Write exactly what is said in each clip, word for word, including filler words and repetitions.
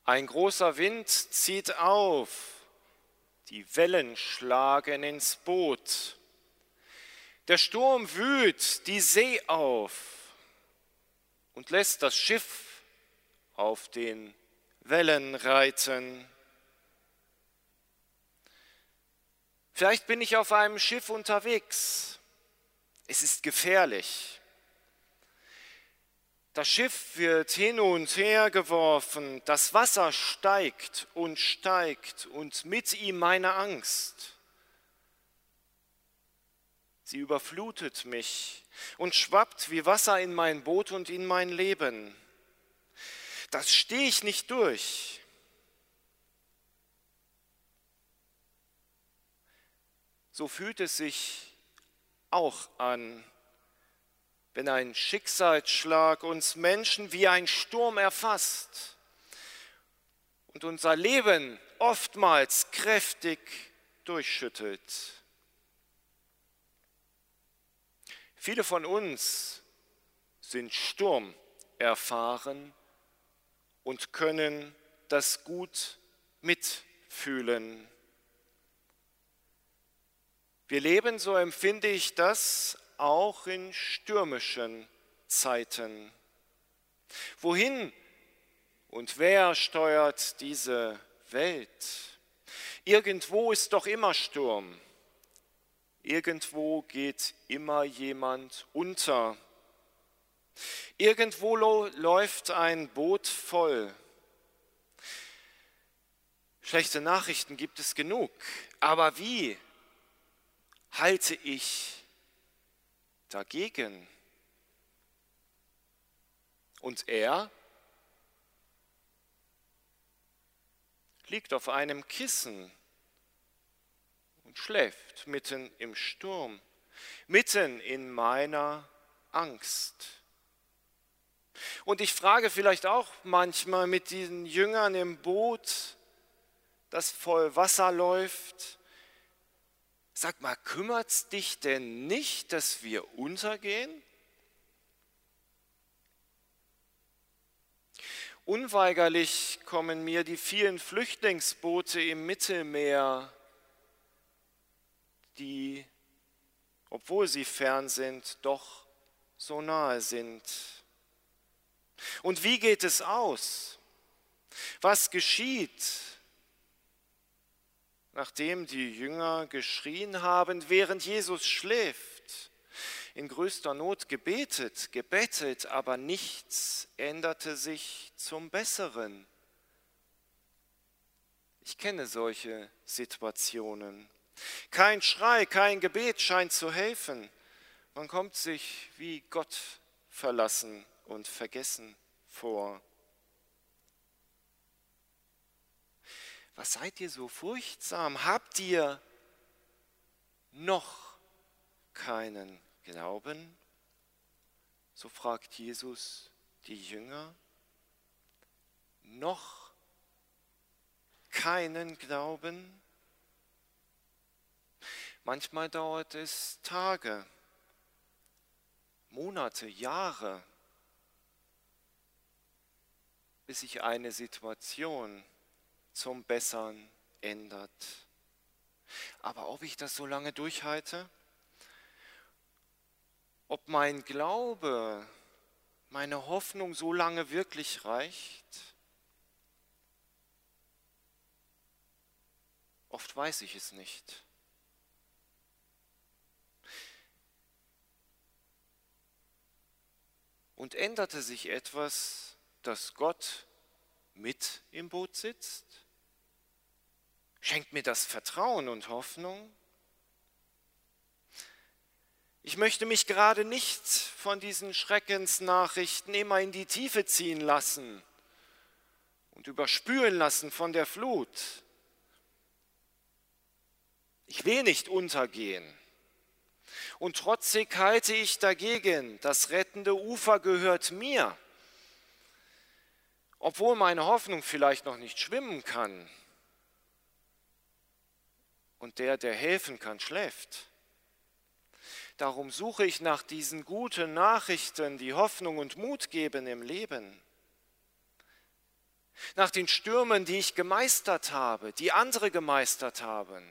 Ein großer Wind zieht auf, die Wellen schlagen ins Boot. Der Sturm wühlt die See auf und lässt das Schiff auf den Wellen reiten. Vielleicht bin ich auf einem Schiff unterwegs. Es ist gefährlich. Das Schiff wird hin und her geworfen, das Wasser steigt und steigt und mit ihm meine Angst. Sie überflutet mich und schwappt wie Wasser in mein Boot und in mein Leben. Das stehe ich nicht durch. So fühlt es sich auch an, wenn ein Schicksalsschlag uns Menschen wie ein Sturm erfasst und unser Leben oftmals kräftig durchschüttelt. Viele von uns sind sturmerfahren und können das gut mitfühlen. Wir leben, so empfinde ich das, auch in stürmischen Zeiten. Wohin und wer steuert diese Welt? Irgendwo ist doch immer Sturm. Irgendwo geht immer jemand unter. Irgendwo lo- läuft ein Boot voll. Schlechte Nachrichten gibt es genug. Aber wie halte ich dagegen? Und er liegt auf einem Kissen und schläft mitten im Sturm, mitten in meiner Angst. Und ich frage vielleicht auch manchmal mit diesen Jüngern im Boot, das voll Wasser läuft, sag mal, kümmert's dich denn nicht, dass wir untergehen? Unweigerlich kommen mir die vielen Flüchtlingsboote im Mittelmeer, die, obwohl sie fern sind, doch so nahe sind. Und wie geht es aus? Was geschieht, nachdem die Jünger geschrien haben, während Jesus schläft, in größter Not gebetet, gebettelt, aber nichts änderte sich zum Besseren? Ich kenne solche Situationen. Kein Schrei, kein Gebet scheint zu helfen. Man kommt sich wie Gott verlassen und vergessen vor. Was seid ihr so furchtsam? Habt ihr noch keinen Glauben? So fragt Jesus die Jünger. Noch keinen Glauben? Manchmal dauert es Tage, Monate, Jahre, bis sich eine Situation zum Besseren ändert. Aber ob ich das so lange durchhalte, ob mein Glaube, meine Hoffnung so lange wirklich reicht, oft weiß ich es nicht. Und änderte sich etwas, dass Gott mit im Boot sitzt? Schenkt mir das Vertrauen und Hoffnung? Ich möchte mich gerade nicht von diesen Schreckensnachrichten immer in die Tiefe ziehen lassen und überspülen lassen von der Flut. Ich will nicht untergehen. Und trotzig halte ich dagegen, das rettende Ufer gehört mir. Obwohl meine Hoffnung vielleicht noch nicht schwimmen kann und der, der helfen kann, schläft. Darum suche ich nach diesen guten Nachrichten, die Hoffnung und Mut geben im Leben. nach den Stürmen, die ich gemeistert habe, die andere gemeistert haben.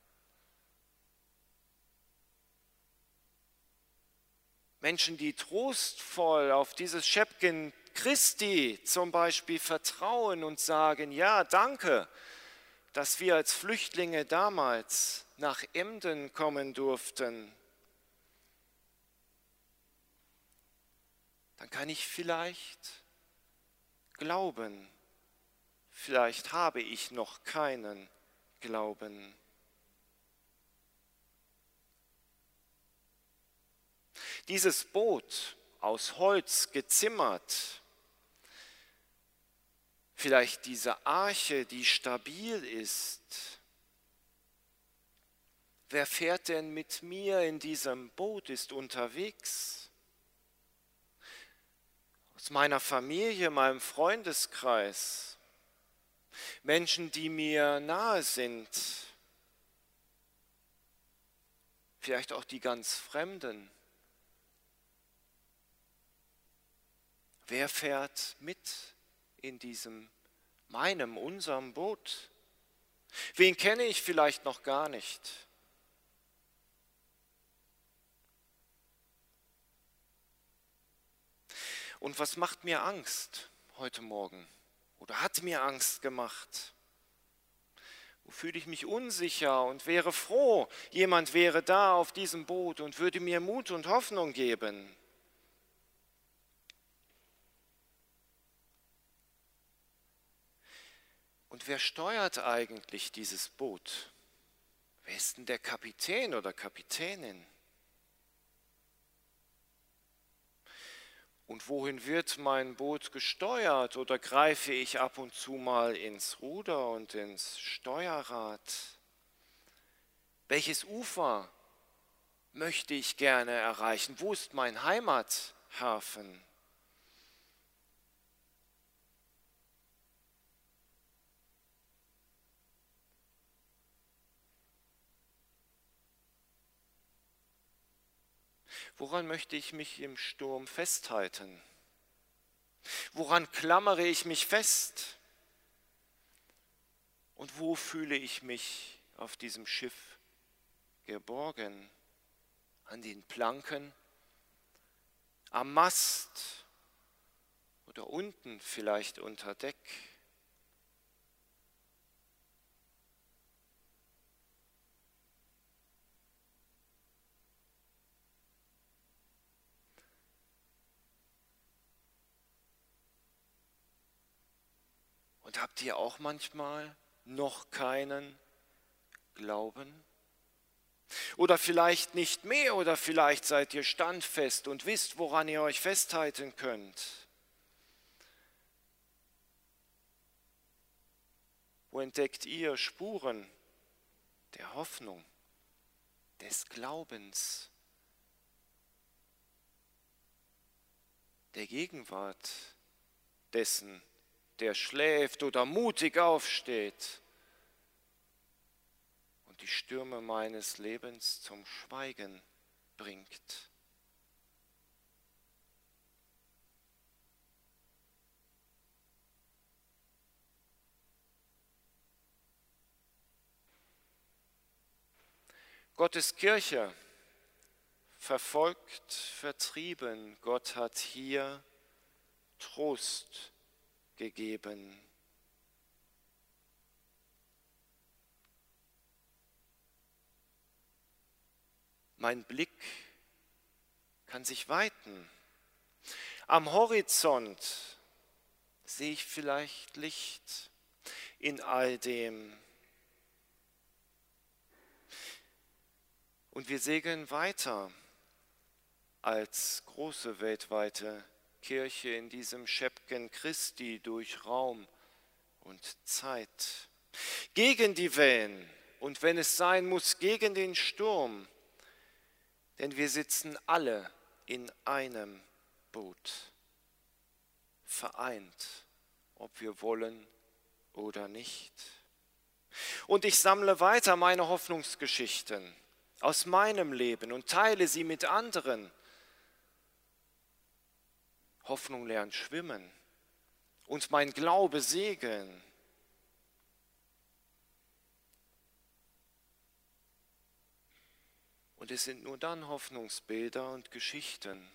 Menschen, die trostvoll auf dieses Schöpfchen Christi zum Beispiel vertrauen und sagen, ja, danke, dass wir als Flüchtlinge damals nach Emden kommen durften. Dann kann ich vielleicht glauben, vielleicht habe ich noch keinen Glauben. Dieses Boot aus Holz gezimmert, vielleicht diese Arche, die stabil ist. Wer fährt denn mit mir in diesem Boot, ist unterwegs? Aus meiner Familie, meinem Freundeskreis, Menschen, die mir nahe sind, vielleicht auch die ganz Fremden. Wer fährt mit in diesem, meinem, unserem Boot? Wen kenne ich vielleicht noch gar nicht? Und was macht mir Angst heute Morgen oder hat mir Angst gemacht? Wo fühle ich mich unsicher und wäre froh, jemand wäre da auf diesem Boot und würde mir Mut und Hoffnung geben? Und wer steuert eigentlich dieses Boot? Wer ist denn der Kapitän oder Kapitänin? Und wohin wird mein Boot gesteuert oder greife ich ab und zu mal ins Ruder und ins Steuerrad? Welches Ufer möchte ich gerne erreichen? Wo ist mein Heimathafen? Woran möchte ich mich im Sturm festhalten? Woran klammere ich mich fest? Und wo fühle ich mich auf diesem Schiff geborgen? An den Planken, am Mast oder unten vielleicht unter Deck? Und habt ihr auch manchmal noch keinen Glauben? Oder vielleicht nicht mehr, oder vielleicht seid ihr standfest und wisst, woran ihr euch festhalten könnt. Wo entdeckt ihr Spuren der Hoffnung, des Glaubens, der Gegenwart dessen, der schläft oder mutig aufsteht und die Stürme meines Lebens zum Schweigen bringt? Gottes Kirche, verfolgt, vertrieben, Gott hat hier Trost gegeben. Mein Blick kann sich weiten. Am Horizont sehe ich vielleicht Licht in all dem. Und wir segeln weiter als große weltweite Kirche in diesem Schöpfchen Christi durch Raum und Zeit. Gegen die Wellen und wenn es sein muss, gegen den Sturm. Denn wir sitzen alle in einem Boot, vereint, ob wir wollen oder nicht. Und ich sammle weiter meine Hoffnungsgeschichten aus meinem Leben und teile sie mit anderen. Hoffnung lernt schwimmen und mein Glaube Segen. Und es sind nur dann Hoffnungsbilder und Geschichten.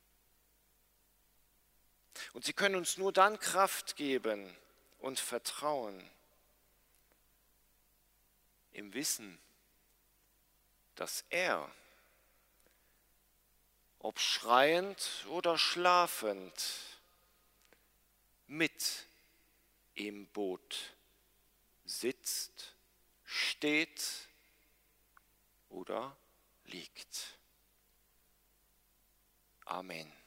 Und sie können uns nur dann Kraft geben und Vertrauen im Wissen, dass er, ob schreiend oder schlafend, mit im Boot sitzt, steht oder liegt. Amen.